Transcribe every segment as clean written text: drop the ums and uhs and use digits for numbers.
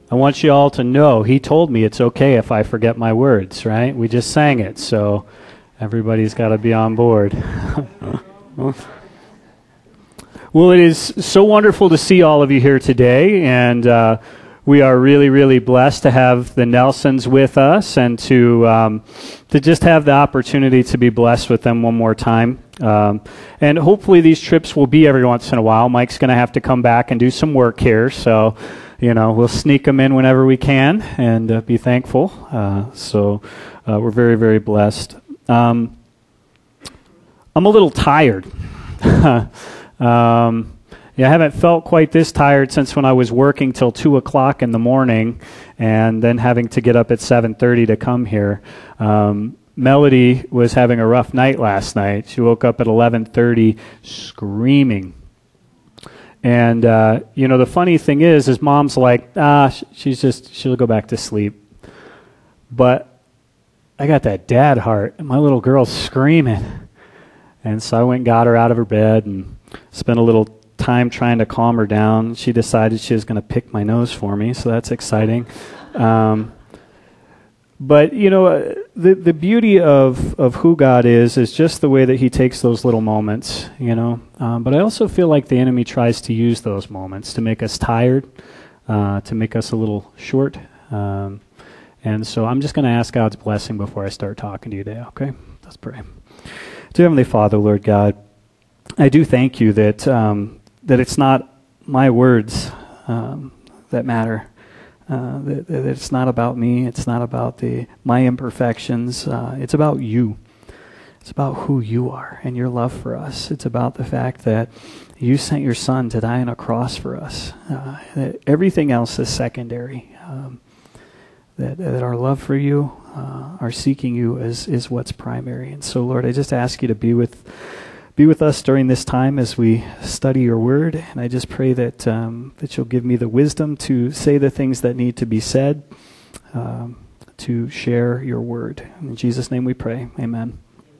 I want you all to know he told me it's okay if I forget my words, right? We just sang it, so everybody's got to be on board. Well, it is so wonderful to see all of you here today, and we are really, really blessed to have the Nelsons with us and to just have the opportunity to be blessed with them one more time. And hopefully these trips will be every once in a while. Mike's going to have to come back and do some work here, so we'll sneak them in whenever we can and be thankful. So we're very, very blessed. I'm a little tired. I haven't felt quite this tired since when I was working till 2 o'clock in the morning and then having to get up at 7:30 to come here. Melody was having a rough night last night. She woke up at 11:30 screaming. And, the funny thing is Mom's like, she'll go back to sleep. But I got that dad heart, and my little girl's screaming. And so I went and got her out of her bed and spent a little time trying to calm her down. She decided she was going to pick my nose for me, so that's exciting. But, the beauty of who God is just the way that he takes those little moments, But I also feel like the enemy tries to use those moments to make us tired, to make us a little short. And so I'm just going to ask God's blessing before I start talking to you today, okay? Let's pray. Dear Heavenly Father, Lord God, I do thank you that it's not my words that matter. That it's not about me. It's not about my imperfections. It's about you. It's about who you are and your love for us. It's about the fact that you sent your Son to die on a cross for us. That everything else is secondary. That our love for you, our seeking you is what's primary. And so, Lord, I just ask you to be with us during this time as we study your word. And I just pray that you'll give me the wisdom to say the things that need to be said, to share your word. In Jesus' name we pray. Amen.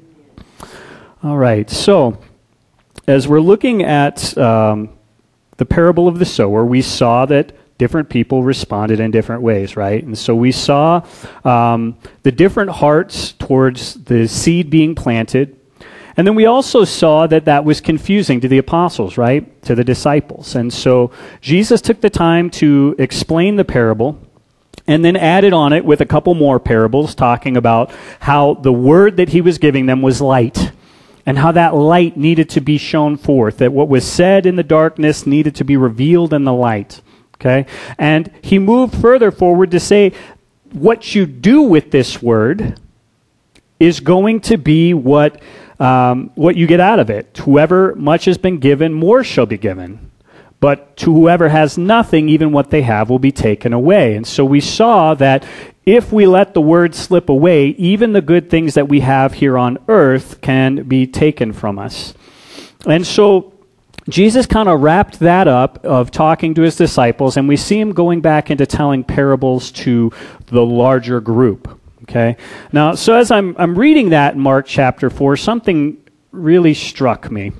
All right. So, as we're looking at the parable of the sower, we saw that different people responded in different ways, right? And so we saw the different hearts towards the seed being planted. And then we also saw that was confusing to the apostles, right? To the disciples. And so Jesus took the time to explain the parable and then added on it with a couple more parables talking about how the word that he was giving them was light and how that light needed to be shown forth, that what was said in the darkness needed to be revealed in the light. Okay? And he moved further forward to say what you do with this word is going to be what you get out of it. Whoever much has been given, more shall be given. But to whoever has nothing, even what they have will be taken away. And so we saw that if we let the word slip away, even the good things that we have here on earth can be taken from us. And so Jesus kind of wrapped that up of talking to his disciples, and we see him going back into telling parables to the larger group. Okay. Now, so as I'm reading that in Mark chapter 4, something really struck me.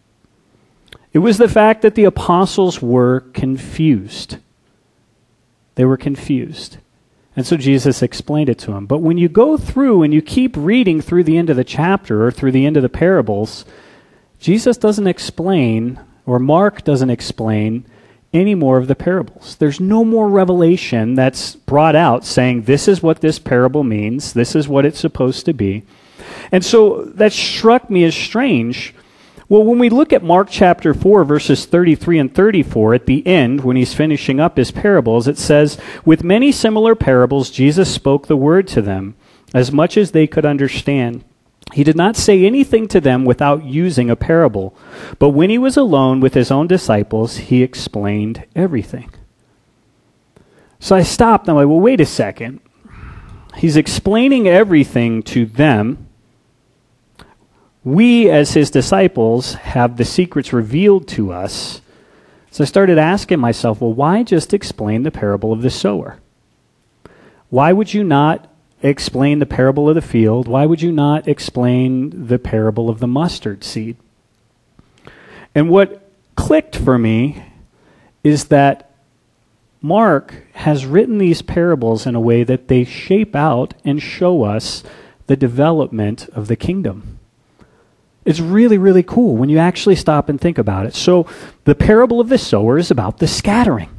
It was the fact that the apostles were confused. They were confused. And so Jesus explained it to them. But when you go through and you keep reading through the end of the chapter or through the end of the parables, Jesus doesn't explain, or Mark doesn't explain, any more of the parables. There's no more revelation that's brought out saying this is what this parable means, this is what it's supposed to be. And so that struck me as strange. Well, when we look at Mark chapter 4, verses 33 and 34, at the end, when he's finishing up his parables, it says, "With many similar parables, Jesus spoke the word to them, as much as they could understand. He did not say anything to them without using a parable. But when he was alone with his own disciples, he explained everything." So I stopped and I'm like, well, wait a second. He's explaining everything to them. We, as his disciples, have the secrets revealed to us. So I started asking myself, well, why just explain the parable of the sower? Why would you not explain the parable of the field? Why would you not explain the parable of the mustard seed? And what clicked for me is that Mark has written these parables in a way that they shape out and show us the development of the kingdom. It's really, really cool when you actually stop and think about it. So the parable of the sower is about the scattering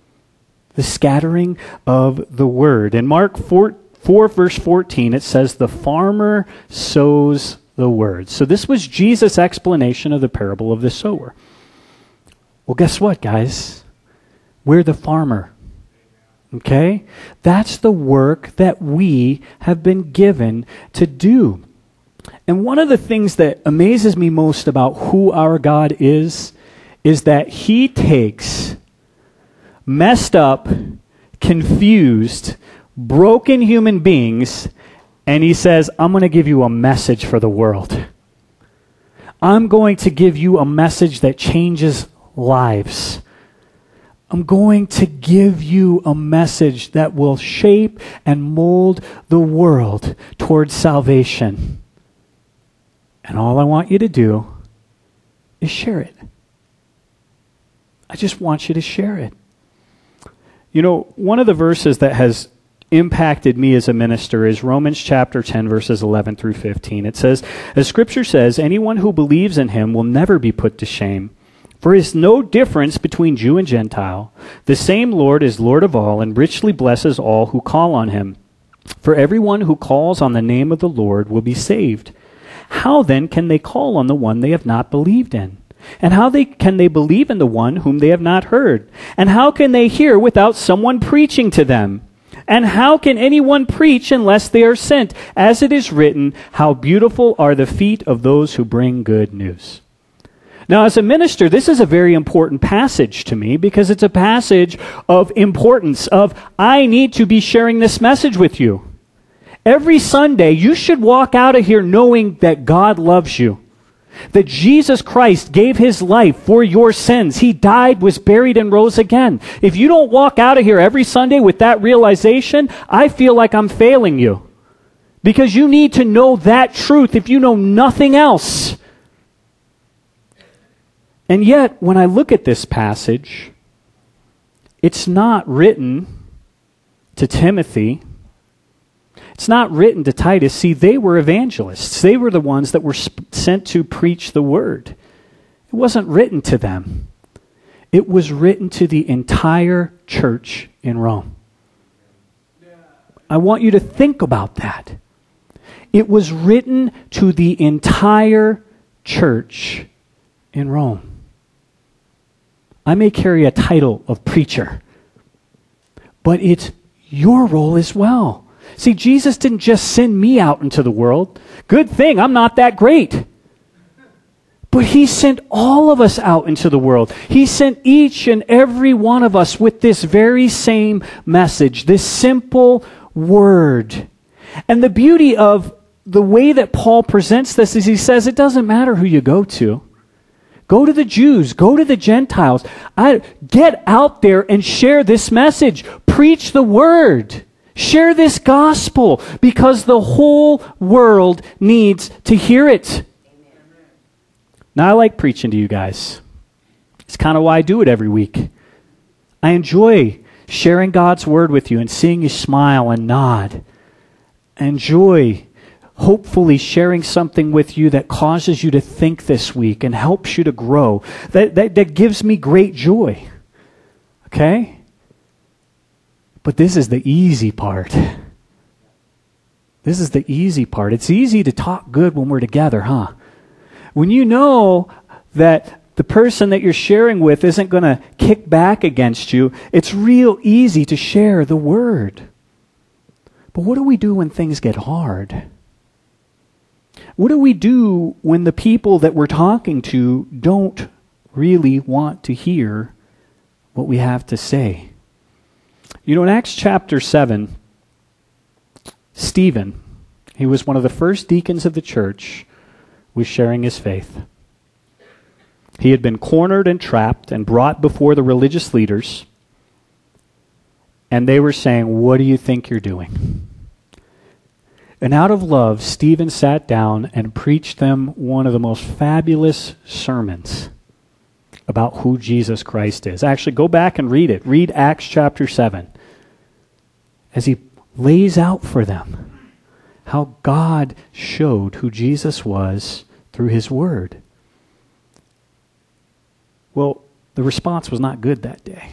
of the word. In Mark 4 verse 14, it says, the farmer sows the word. So this was Jesus' explanation of the parable of the sower. Well, guess what, guys? We're the farmer. Okay? That's the work that we have been given to do. And one of the things that amazes me most about who our God is that He takes messed up, confused, broken human beings, and He says, I'm going to give you a message for the world. I'm going to give you a message that changes lives. I'm going to give you a message that will shape and mold the world towards salvation. And all I want you to do is share it. I just want you to share it. You know, one of the verses that has impacted me as a minister is Romans chapter 10, verses 11 through 15. It says, as Scripture says, anyone who believes in Him will never be put to shame. For there is no difference between Jew and Gentile. The same Lord is Lord of all and richly blesses all who call on Him. For everyone who calls on the name of the Lord will be saved. How then can they call on the one they have not believed in? And how can they believe in the one whom they have not heard? And how can they hear without someone preaching to them? And how can anyone preach unless they are sent? As it is written, how beautiful are the feet of those who bring good news. Now, as a minister, this is a very important passage to me because it's a passage of importance, of I need to be sharing this message with you. Every Sunday, you should walk out of here knowing that God loves you, that Jesus Christ gave His life for your sins. He died, was buried, and rose again. If you don't walk out of here every Sunday with that realization, I feel like I'm failing you. Because you need to know that truth if you know nothing else. And yet, when I look at this passage, it's not written to Timothy. It's not written to Titus. See, they were evangelists. They were the ones that were sent to preach the word. It wasn't written to them. It was written to the entire church in Rome. I want you to think about that. It was written to the entire church in Rome. I may carry a title of preacher, but it's your role as well. See, Jesus didn't just send me out into the world. Good thing, I'm not that great. But He sent all of us out into the world. He sent each and every one of us with this very same message, this simple word. And the beauty of the way that Paul presents this is he says it doesn't matter who you go to. Go to the Jews. Go to the Gentiles. Get out there and share this message. Preach the word. Share this gospel because the whole world needs to hear it. Amen. Now, I like preaching to you guys. It's kind of why I do it every week. I enjoy sharing God's word with you and seeing you smile and nod. I enjoy hopefully sharing something with you that causes you to think this week and helps you to grow. That gives me great joy. Okay? But this is the easy part. This is the easy part. It's easy to talk good when we're together, huh? When you know that the person that you're sharing with isn't going to kick back against you, it's real easy to share the word. But what do we do when things get hard? What do we do when the people that we're talking to don't really want to hear what we have to say? You know, in Acts chapter 7, Stephen, he was one of the first deacons of the church, was sharing his faith. He had been cornered and trapped and brought before the religious leaders, and they were saying, "What do you think you're doing?" And out of love, Stephen sat down and preached them one of the most fabulous sermons about who Jesus Christ is. Actually, go back and read it. Read Acts chapter 7. As he lays out for them how God showed who Jesus was through his word. Well, the response was not good that day.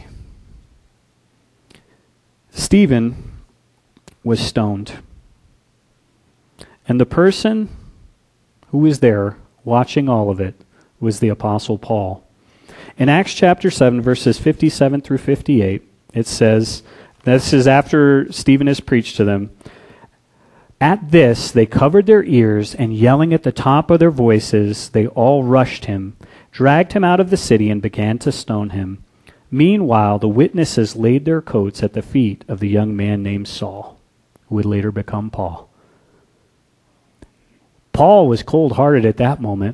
Stephen was stoned. And the person who was there watching all of it was the Apostle Paul. In Acts chapter 7, verses 57 through 58, it says, this is after Stephen has preached to them, "At this they covered their ears, and yelling at the top of their voices, they all rushed him, dragged him out of the city, and began to stone him. Meanwhile, the witnesses laid their coats at the feet of the young man named Saul, who would later become Paul." Paul was cold-hearted at that moment.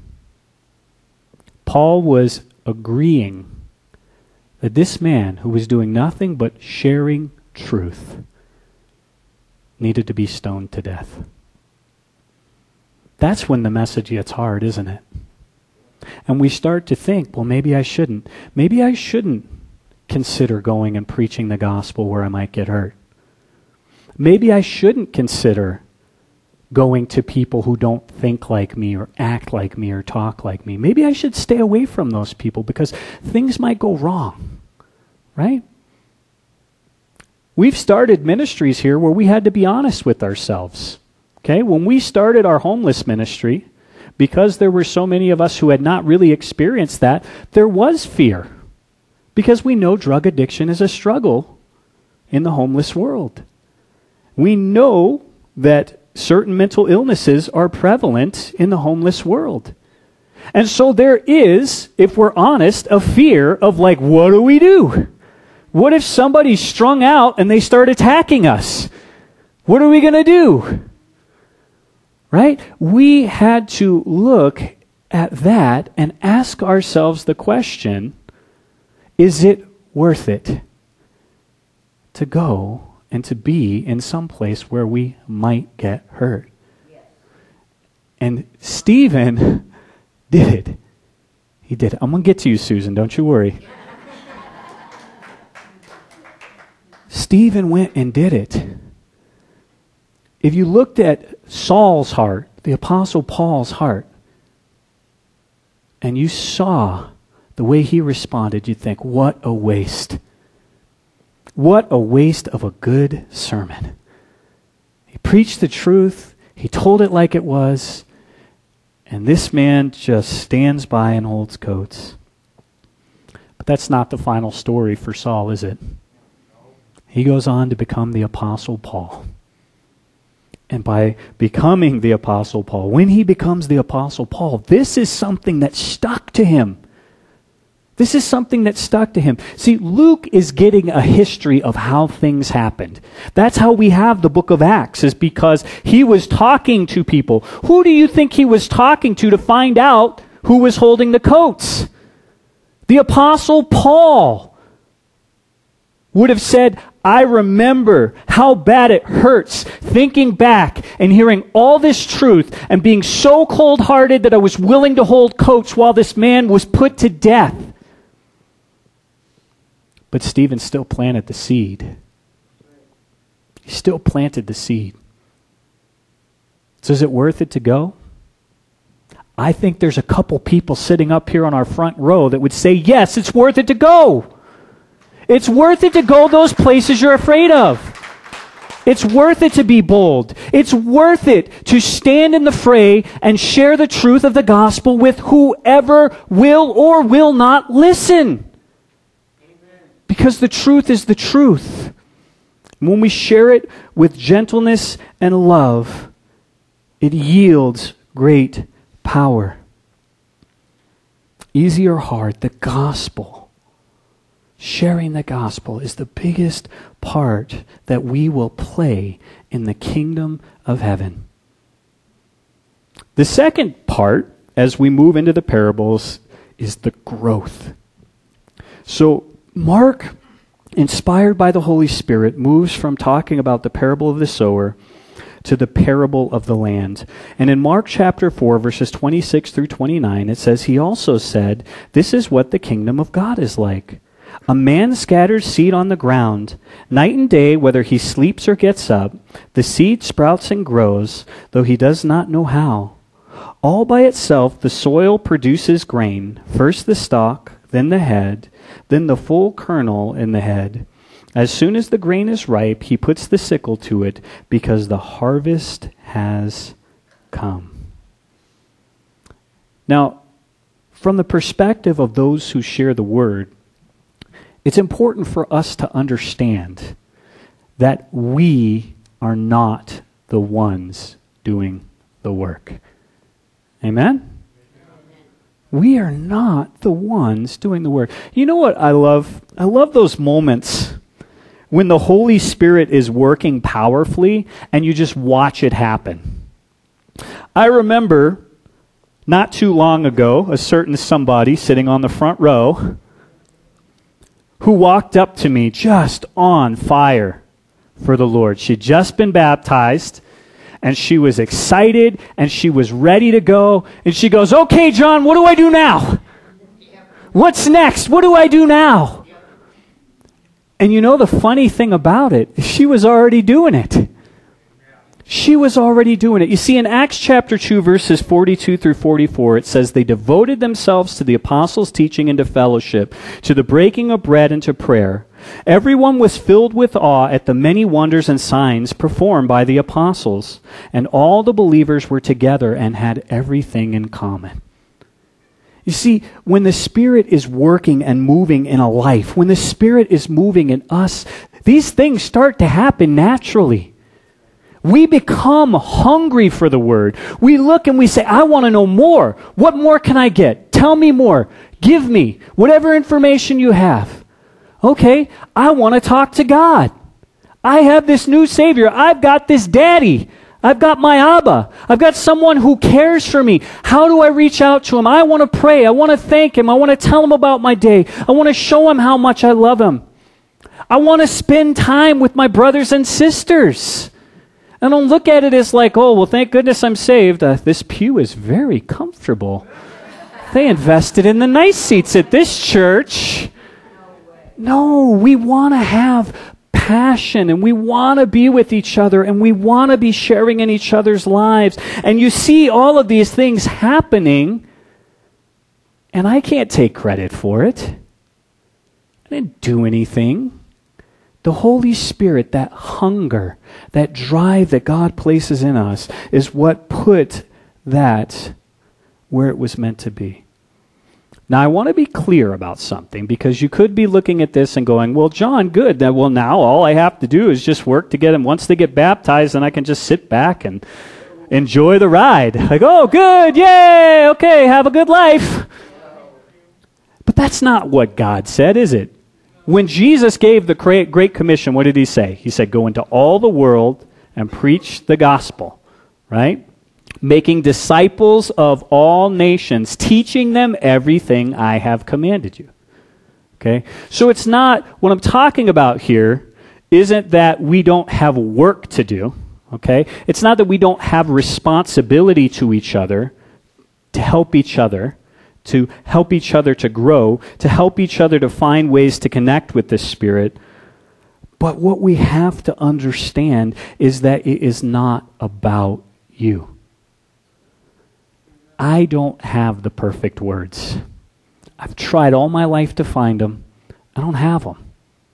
Paul was agreeing that this man who was doing nothing but sharing truth needed to be stoned to death. That's when the message gets hard, isn't it? And we start to think, well, maybe I shouldn't. Maybe I shouldn't consider going and preaching the gospel where I might get hurt. Maybe I shouldn't consider going to people who don't think like me or act like me or talk like me. Maybe I should stay away from those people because things might go wrong, right? We've started ministries here where we had to be honest with ourselves. Okay, when we started our homeless ministry, because there were so many of us who had not really experienced that, there was fear. Because we know drug addiction is a struggle in the homeless world. We know that certain mental illnesses are prevalent in the homeless world. And so there is, if we're honest, a fear of like, what do we do? What if somebody's strung out and they start attacking us? What are we going to do? Right? We had to look at that and ask ourselves the question, is it worth it to go and to be in some place where we might get hurt? Yes. And Stephen did it. He did it. I'm going to get to you, Susan. Don't you worry. Stephen went and did it. If you looked at Saul's heart, the Apostle Paul's heart, and you saw the way he responded, you'd think, what a waste. What a waste of a good sermon. He preached the truth. He told it like it was. And this man just stands by and holds coats. But that's not the final story for Saul, is it? He goes on to become the Apostle Paul. And by becoming the Apostle Paul, when he becomes the Apostle Paul, this is something that stuck to him. This is something that stuck to him. See, Luke is getting a history of how things happened. That's how we have the book of Acts, is because he was talking to people. Who do you think he was talking to find out who was holding the coats? The Apostle Paul would have said, I remember how bad it hurts thinking back and hearing all this truth and being so cold-hearted that I was willing to hold coats while this man was put to death. But Stephen still planted the seed. He still planted the seed. So is it worth it to go? I think there's a couple people sitting up here on our front row that would say, yes, it's worth it to go. It's worth it to go those places you're afraid of. It's worth it to be bold. It's worth it to stand in the fray and share the truth of the gospel with whoever will or will not listen. Because the truth is the truth. When we share it with gentleness and love, it yields great power. Easy or hard, the gospel, sharing the gospel, is the biggest part that we will play in the kingdom of heaven. The second part, as we move into the parables, is the growth. So Mark, inspired by the Holy Spirit, moves from talking about the parable of the sower to the parable of the land. And in Mark chapter 4, verses 26 through 29, it says, he also said, this is what the kingdom of God is like. A man scatters seed on the ground. Night and day, whether he sleeps or gets up, the seed sprouts and grows, though he does not know how. All by itself, the soil produces grain, first the stalk, then the head, then the full kernel in the head. As soon as the grain is ripe, he puts the sickle to it, because the harvest has come. Now, from the perspective of those who share the word, it's important for us to understand that we are not the ones doing the work. Amen? We are not the ones doing the work. You know what I love? I love those moments when the Holy Spirit is working powerfully and you just watch it happen. I remember not too long ago, a certain somebody sitting on the front row who walked up to me just on fire for the Lord. She'd just been baptized, and she was excited, and she was ready to go. And she goes, okay, John, what do I do now? What's next? What do I do now? And you know the funny thing about it, she was already doing it. She was already doing it. You see, in Acts chapter 2, verses 42 through 44, it says, they devoted themselves to the apostles' teaching and to fellowship, to the breaking of bread and to prayer. Everyone was filled with awe at the many wonders and signs performed by the apostles, and all the believers were together and had everything in common. You see, when the Spirit is working and moving in a life, when the Spirit is moving in us, these things start to happen naturally. We become hungry for the Word. We look and we say, I want to know more. What more can I get? Tell me more. Give me whatever information you have. Okay, I want to talk to God. I have this new Savior. I've got this daddy. I've got my Abba. I've got someone who cares for me. How do I reach out to him? I want to pray. I want to thank him. I want to tell him about my day. I want to show him how much I love him. I want to spend time with my brothers and sisters. I don't look at it as like, oh, well, thank goodness I'm saved. This pew is very comfortable. They invested in the nice seats at this church. No, we want to have passion, and we want to be with each other, and we want to be sharing in each other's lives. And you see all of these things happening, and I can't take credit for it. I didn't do anything. The Holy Spirit, that hunger, that drive that God places in us, is what put that where it was meant to be. Now, I want to be clear about something, because you could be looking at this and going, well, John, good. Well, now all I have to do is just work to get them. Once they get baptized, then I can just sit back and enjoy the ride. Like, oh, good, yay, okay, have a good life. But that's not what God said, is it? When Jesus gave the Great Commission, what did he say? He said, go into all the world and preach the gospel, right? Making disciples of all nations, teaching them everything I have commanded you. Okay? So it's not, what I'm talking about here isn't that we don't have work to do, okay? It's not that we don't have responsibility to each other, to help each other, to grow, to help each other to find ways to connect with the Spirit. But what we have to understand is that it is not about you. I don't have the perfect words. I've tried all my life to find them. I don't have them.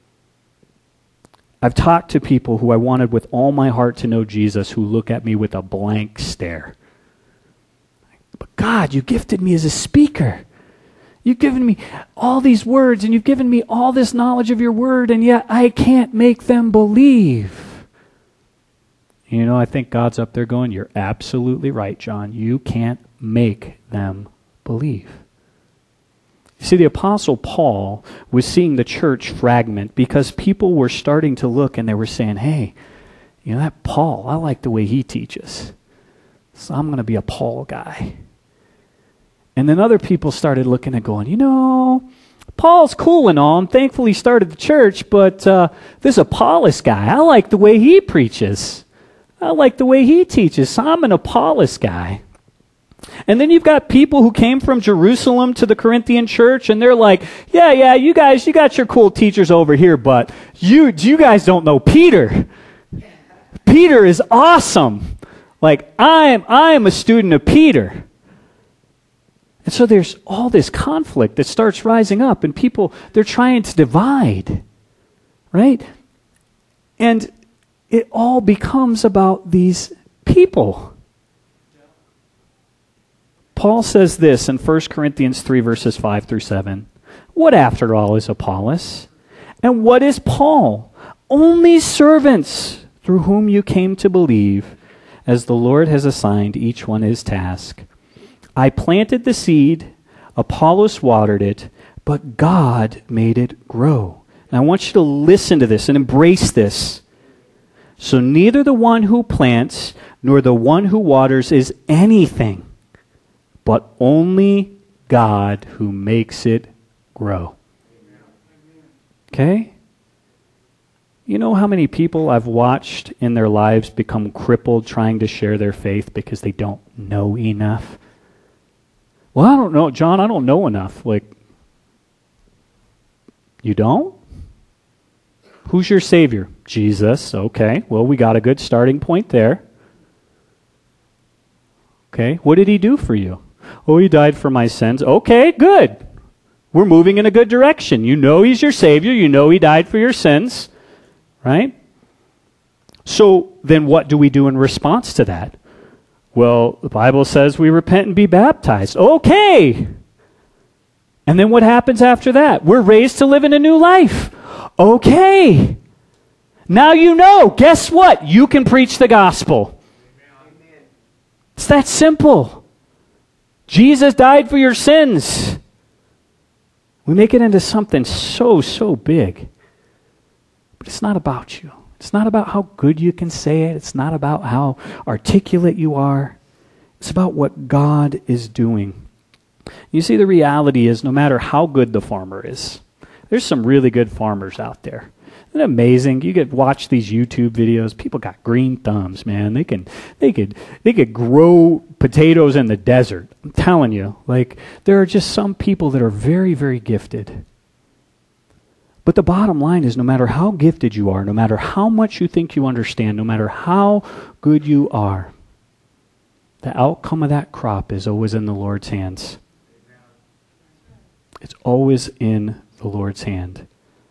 I've talked to people who I wanted with all my heart to know Jesus, who look at me with a blank stare. But God, you gifted me as a speaker. You've given me all these words, and you've given me all this knowledge of your word, and yet I can't make them believe. You know, I think God's up there going, you're absolutely right, John. You can't make them believe. You see, the Apostle Paul was seeing the church fragment because people were starting to look and they were saying, hey, you know, that Paul, I like the way he teaches. So I'm going to be a Paul guy. And then other people started looking and going, you know, Paul's cool and all. I'm thankful he started the church, but this Apollos guy, I like the way he preaches. I like the way he teaches, so I'm an Apollos guy. And then you've got people who came from Jerusalem to the Corinthian church, and they're like, yeah, you guys, you got your cool teachers over here, but you guys don't know Peter. Peter is awesome. Like, I am a student of Peter. And so there's all this conflict that starts rising up, and people, they're trying to divide, right? And it all becomes about these people. Paul says this in 1 Corinthians 3, verses 5 through 7. What, after all, is Apollos? And what is Paul? Only servants through whom you came to believe, as the Lord has assigned each one his task. I planted the seed, Apollos watered it, but God made it grow. And I want you to listen to this and embrace this. So neither the one who plants nor the one who waters is anything, but only God who makes it grow. Okay? You know how many people I've watched in their lives become crippled trying to share their faith because they don't know enough? Well, I don't know, John, I don't know enough. Like, you don't? Who's your Savior? Jesus. Okay, well, we got a good starting point there. Okay, what did he do for you? Oh, he died for my sins. Okay, good. We're moving in a good direction. You know he's your Savior. You know he died for your sins. Right? So then what do we do in response to that? Well, the Bible says we repent and be baptized. Okay. And then what happens after that? We're raised to live in a new life. Okay. Now you know. Guess what? You can preach the gospel. Amen. It's that simple. Jesus died for your sins. We make it into something so big. But it's not about you. It's not about how good you can say it. It's not about how articulate you are. It's about what God is doing. You see, the reality is no matter how good the farmer is, there's some really good farmers out there. Isn't it amazing? You could watch these YouTube videos. People got green thumbs, man. They could grow potatoes in the desert. I'm telling you, like, there are just some people that are very, very gifted. But the bottom line is no matter how gifted you are, no matter how much you think you understand, no matter how good you are, the outcome of that crop is always in the Lord's hands. It's always in the Lord's hand.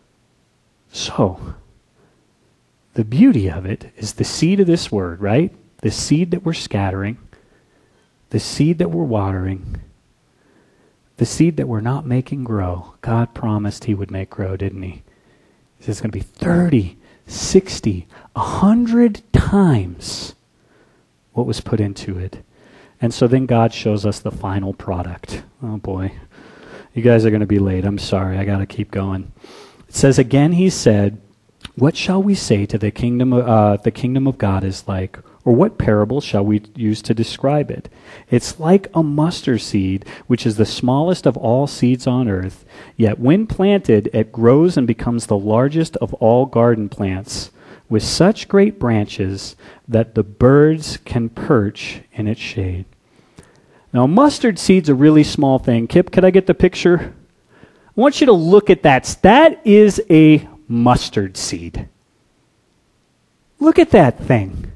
So, the beauty of it is the seed of this word, right? The seed that we're scattering, the seed that we're watering, the seed that we're not making grow. God promised he would make grow, didn't he? He says it's going to be 30, 60, 100 times what was put into it. And so then God shows us the final product. Oh boy. You guys are going to be late. I'm sorry. I got to keep going. It says, again he said, what shall we say to the kingdom of God is like? Or what parable shall we use to describe it? It's like a mustard seed, which is the smallest of all seeds on earth. Yet when planted, it grows and becomes the largest of all garden plants, with such great branches that the birds can perch in its shade. Now, mustard seed's a really small thing. Kip, could I get the picture? I want you to look at that. That is a mustard seed. Look at that thing.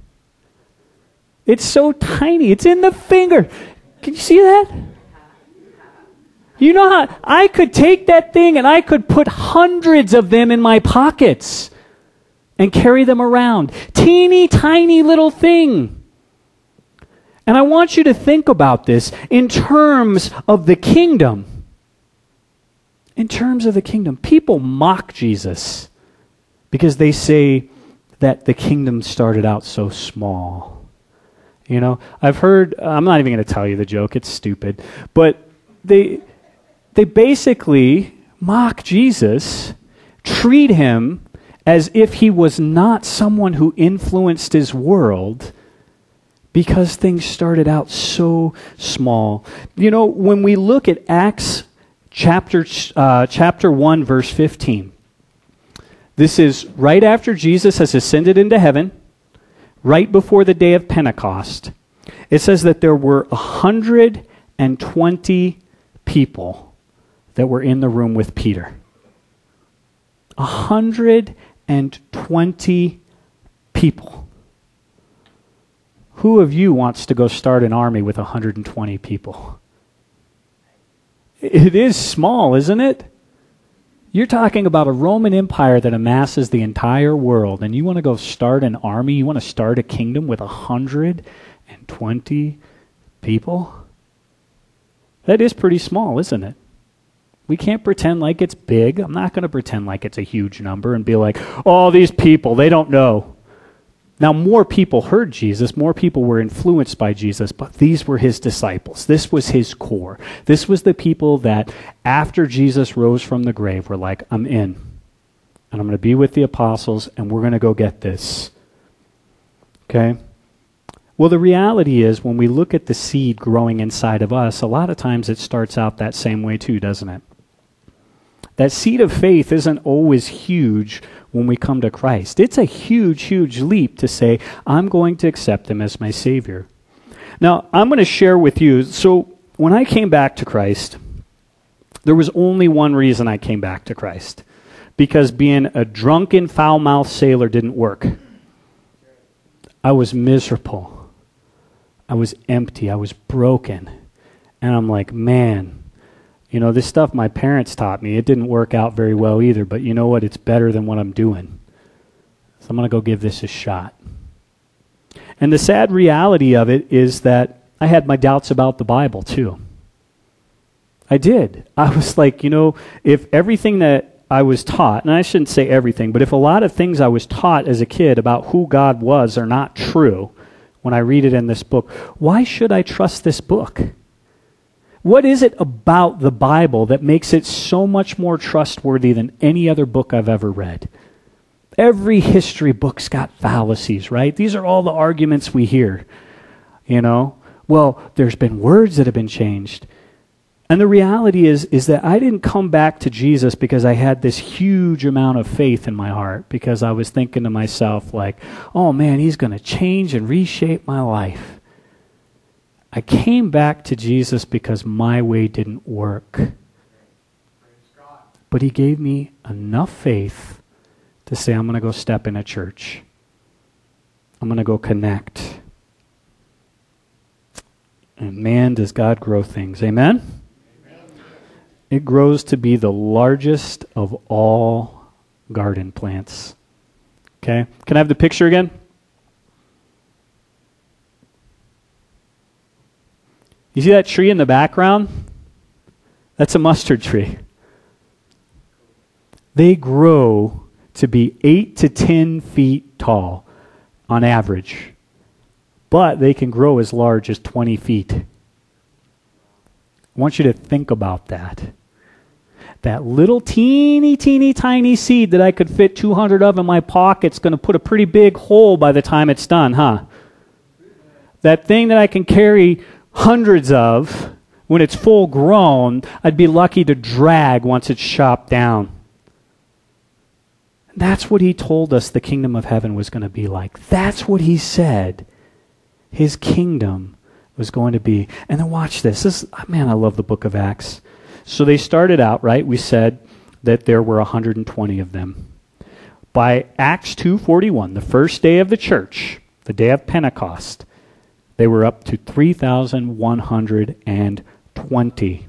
It's so tiny. It's in the finger. Can you see that? You know how I could take that thing and I could put hundreds of them in my pockets and carry them around. Teeny tiny little thing. And I want you to think about this in terms of the kingdom. In terms of the kingdom. People mock Jesus because they say that the kingdom started out so small. You know, I've heard, I'm not even going to tell you the joke, it's stupid, but they basically mock Jesus, treat him as if he was not someone who influenced his world because things started out so small. You know, when we look at Acts chapter 1, verse 15, this is right after Jesus has ascended into heaven. right before the day of Pentecost, it says that there were 120 people that were in the room with Peter. 120 people. Who of you wants to go start an army with 120 people? It is small, isn't it? You're talking about a Roman Empire that amasses the entire world, and you want to go start an army? You want to start a kingdom with 120 people? That is pretty small, isn't it? We can't pretend like it's big. I'm not going to pretend like it's a huge number and be like, oh, these people, they don't know. Now, more people heard Jesus, more people were influenced by Jesus, but these were his disciples. This was his core. This was the people that, after Jesus rose from the grave, were like, I'm in. And I'm going to be with the apostles, and we're going to go get this. Okay? Well, the reality is, when we look at the seed growing inside of us, a lot of times it starts out that same way too, doesn't it? That seed of faith isn't always huge when we come to Christ. It's a huge, huge leap to say, I'm going to accept him as my Savior. Now, I'm going to share with you, so when I came back to Christ, there was only one reason I came back to Christ. Because being a drunken, foul-mouthed sailor didn't work. I was miserable. I was empty. I was broken. And I'm like, man, you know, this stuff my parents taught me, it didn't work out very well either, but you know what? It's better than what I'm doing. So I'm going to go give this a shot. And the sad reality of it is that I had my doubts about the Bible too. I did. I was like, you know, if everything that I was taught, and I shouldn't say everything, but if a lot of things I was taught as a kid about who God was are not true when I read it in this book, why should I trust this book? What is it about the Bible that makes it so much more trustworthy than any other book I've ever read? Every history book's got fallacies, right? These are all the arguments we hear. You know, well, there's been words that have been changed. And the reality is that I didn't come back to Jesus because I had this huge amount of faith in my heart, because I was thinking to myself like, oh man, he's going to change and reshape my life. I came back to Jesus because my way didn't work. But he gave me enough faith to say, I'm going to go step in a church. I'm going to go connect. And man, does God grow things. Amen? Amen? It grows to be the largest of all garden plants. Okay? Can I have the picture again? You see that tree in the background? That's a mustard tree. They grow to be 8 to 10 feet tall on average. But they can grow as large as 20 feet. I want you to think about that. That little teeny, teeny, tiny seed that I could fit 200 of in my pocket's going to put a pretty big hole by the time it's done, huh? That thing that I can carry hundreds of, when it's full grown, I'd be lucky to drag once it's chopped down. That's what he told us the kingdom of heaven was going to be like. That's what he said his kingdom was going to be. And then watch this. Man, I love the book of Acts. So they started out, right? We said that there were 120 of them. By Acts 2:41, the first day of the church, the day of Pentecost, they were up to 3,120.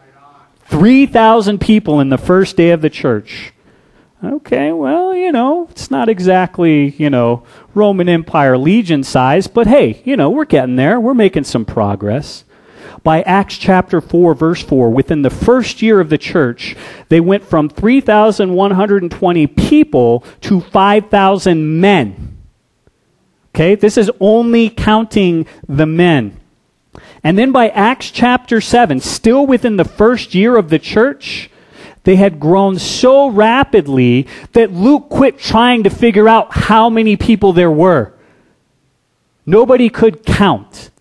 3,000 people in the first day of the church. Okay, well, you know, it's not exactly, you know, Roman Empire legion size, but hey, you know, we're getting there. We're making some progress. By Acts chapter 4, verse 4, within the first year of the church, they went from 3,120 people to 5,000 men. Okay, this is only counting the men. And then by Acts chapter 7, still within the first year of the church, they had grown so rapidly that Luke quit trying to figure out how many people there were. Nobody could count.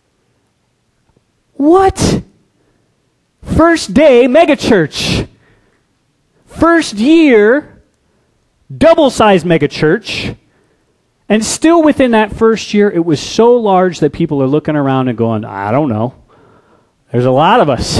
What? First day, megachurch. First year, double-sized megachurch. And still within that first year, it was so large that people are looking around and going, I don't know. There's a lot of us.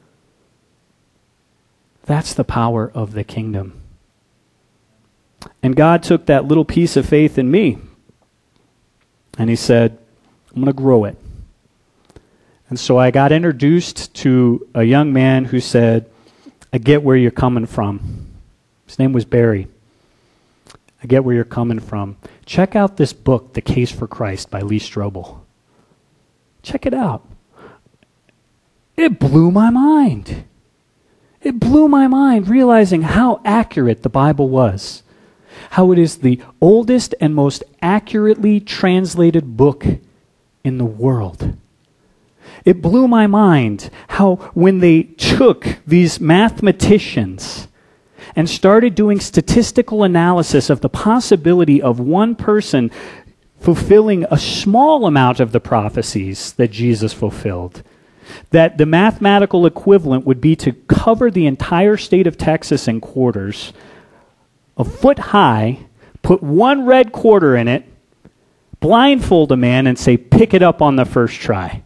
That's the power of the kingdom. And God took that little piece of faith in me, and he said, I'm going to grow it. And so I got introduced to a young man who said, I get where you're coming from. His name was Barry. I get where you're coming from. Check out this book, The Case for Christ by Lee Strobel. Check it out. It blew my mind. It blew my mind realizing how accurate the Bible was. How it is the oldest and most accurately translated book in the world. It blew my mind how when they took these mathematicians and started doing statistical analysis of the possibility of one person fulfilling a small amount of the prophecies that Jesus fulfilled, that the mathematical equivalent would be to cover the entire state of Texas in quarters, a foot high, put one red quarter in it, blindfold a man and say, pick it up on the first try.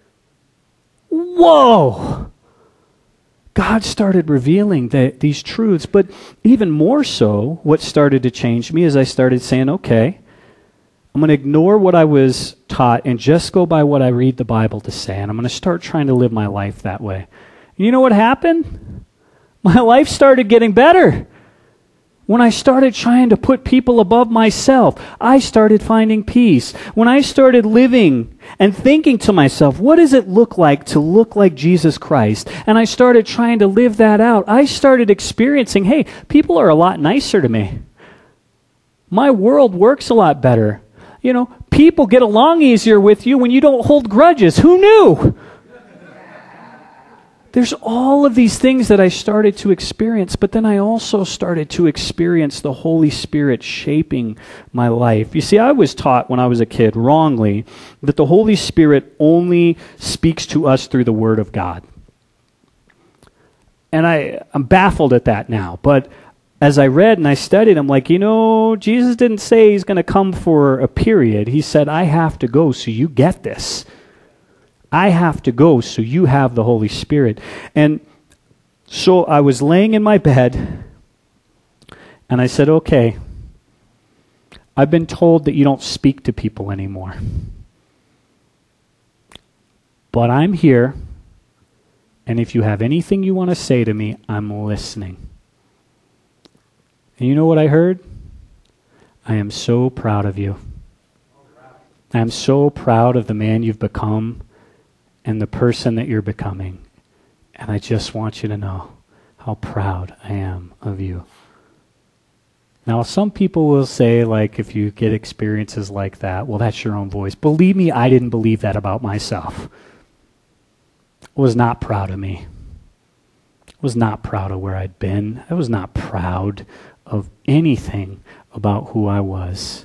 Whoa! God started revealing these truths, but even more so, what started to change me is I started saying, okay, I'm going to ignore what I was taught and just go by what I read the Bible to say, and I'm going to start trying to live my life that way. And you know what happened? My life started getting better. When I started trying to put people above myself, I started finding peace. When I started living and thinking to myself, what does it look like to look like Jesus Christ? And I started trying to live that out. I started experiencing, hey, people are a lot nicer to me. My world works a lot better. You know, people get along easier with you when you don't hold grudges. Who knew? There's all of these things that I started to experience, but then I also started to experience the Holy Spirit shaping my life. You see, I was taught when I was a kid, wrongly, that the Holy Spirit only speaks to us through the Word of God. And I'm baffled at that now, but as I read and I studied, I'm like, you know, Jesus didn't say he's going to come for a period. He said, I have to go so you get this. I have to go so you have the Holy Spirit. And so I was laying in my bed, and I said, okay, I've been told that you don't speak to people anymore. But I'm here, and if you have anything you want to say to me, I'm listening. And you know what I heard? I am so proud of you. I am so proud of the man you've become and the person that you're becoming. And I just want you to know how proud I am of you. Now, some people will say, like, if you get experiences like that, well, that's your own voice. Believe me, I didn't believe that about myself. I was not proud of me. I was not proud of where I'd been. I was not proud of anything about who I was.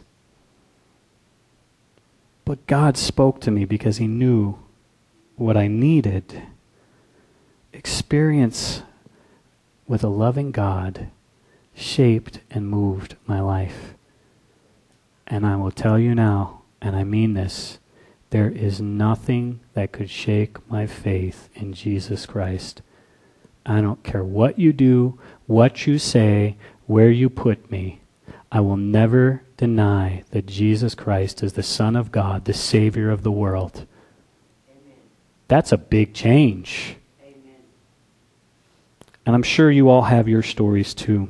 But God spoke to me because he knew what I needed. Experience with a loving God shaped and moved my life. And I will tell you now, and I mean this, there is nothing that could shake my faith in Jesus Christ. I don't care what you do, what you say, where you put me. I will never deny that Jesus Christ is the Son of God, the Savior of the world. Amen. That's a big change. Amen. And I'm sure you all have your stories too.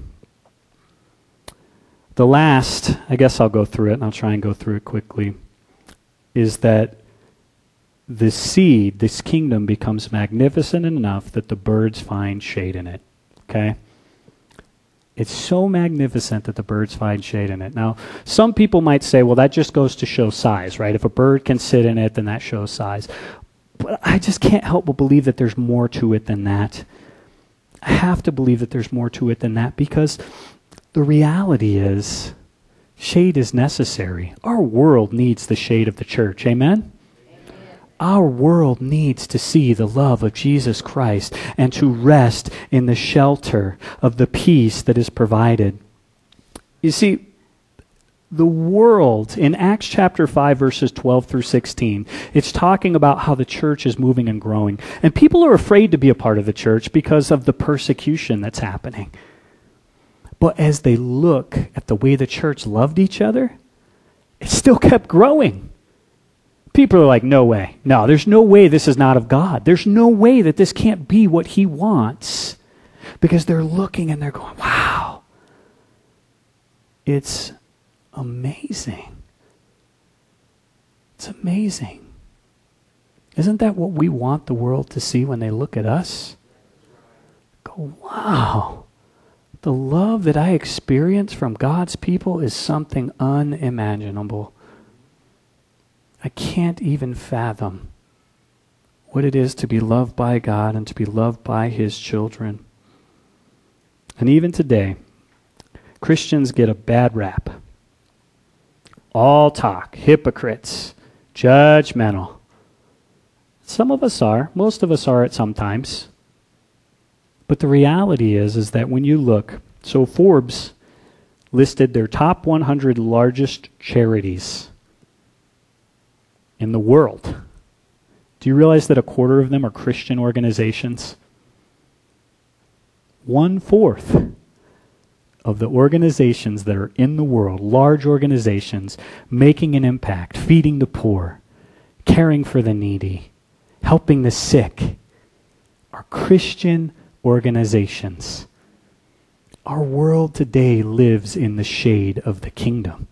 The last, I guess I'll go through it, and I'll try and go through it quickly, is that the seed, this kingdom, becomes magnificent enough that the birds find shade in it. Okay? It's so magnificent that the birds find shade in it. Now, some people might say, well, that just goes to show size, right? If a bird can sit in it, then that shows size. But I just can't help but believe that there's more to it than that. I have to believe that there's more to it than that because the reality is shade is necessary. Our world needs the shade of the church. Amen? Our world needs to see the love of Jesus Christ and to rest in the shelter of the peace that is provided. You see, The world, in Acts chapter 5, verses 12 through 16, it's talking about how the church is moving and growing. And people are afraid to be a part of the church because of the persecution that's happening. But as they look at the way the church loved each other, it still kept growing. People are like, no way. No, there's no way this is not of God. There's no way that this can't be what he wants. Because they're looking and they're going, wow. It's amazing. It's amazing. Isn't that what we want the world to see when they look at us? Go, wow. The love that I experience from God's people is something unimaginable. I can't even fathom what it is to be loved by God and to be loved by his children. And even today, Christians get a bad rap. All talk, hypocrites, judgmental. Some of us are. Most of us are at some times. But the reality is that when you look, so Forbes listed their top 100 largest charities in the world. Do you realize that a quarter of them are Christian organizations? 1/4 of the organizations that are in the world, large organizations, making an impact, feeding the poor, caring for the needy, helping the sick, are Christian organizations. Our world today lives in the shade of the kingdom.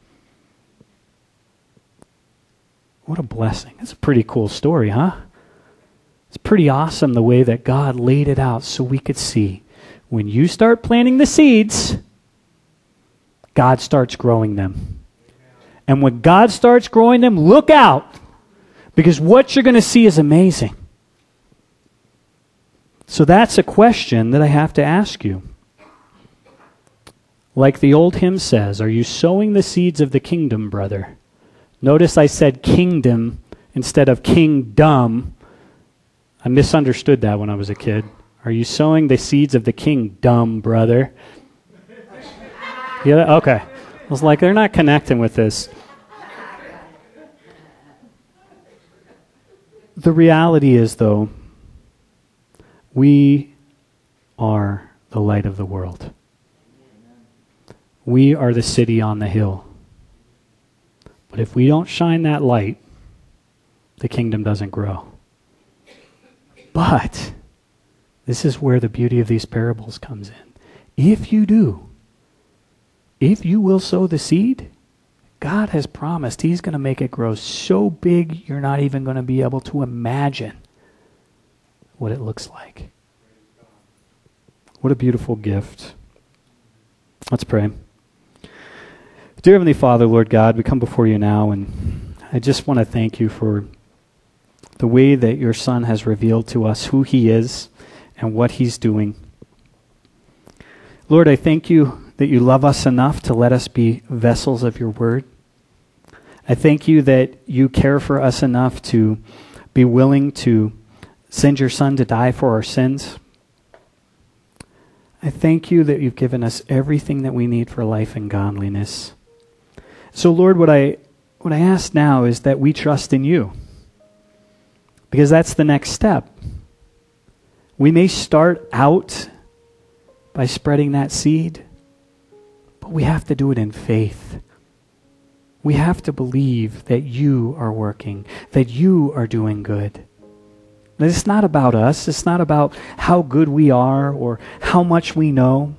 What a blessing. It's a pretty cool story, huh? It's pretty awesome the way that God laid it out so we could see. When you start planting the seeds, God starts growing them. And when God starts growing them, look out. Because what you're going to see is amazing. So that's a question that I have to ask you. Like the old hymn says, are you sowing the seeds of the kingdom, brother? Notice I said kingdom instead of kingdom. I misunderstood that when I was a kid. Are you sowing the seeds of the kingdom, brother? Yeah, okay. I was like, they're not connecting with this. The reality is, though, we are the light of the world. We are the city on the hill. But if we don't shine that light, the kingdom doesn't grow. But this is where the beauty of these parables comes in. If you do, if you will sow the seed, God has promised he's going to make it grow so big you're not even going to be able to imagine what it looks like. What a beautiful gift. Let's pray. Dear Heavenly Father, Lord God, we come before you now, and I just want to thank you for the way that your Son has revealed to us who he is and what he's doing. Lord, I thank you that you love us enough to let us be vessels of your word. I thank you that you care for us enough to be willing to send your Son to die for our sins. I thank you that you've given us everything that we need for life and godliness. So, Lord, what I ask now is that we trust in you, because that's the next step. We may start out by spreading that seed, but we have to do it in faith. We have to believe that you are working, that you are doing good. And it's not about us. It's not about how good we are or how much we know.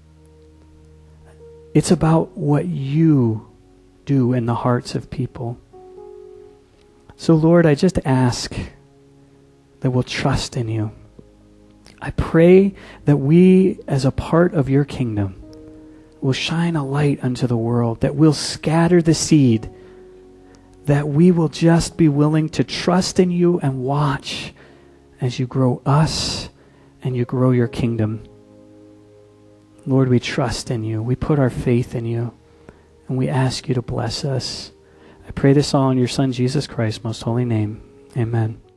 It's about what you do in the hearts of people. So, Lord, I just ask that we'll trust in you. I pray that we, as a part of your kingdom, will shine a light unto the world, that we'll scatter the seed, that we will just be willing to trust in you and watch as you grow us and you grow your kingdom. Lord, we trust in you. We put our faith in you, and we ask you to bless us. I pray this all in your Son, Jesus Christ's most holy name. Amen.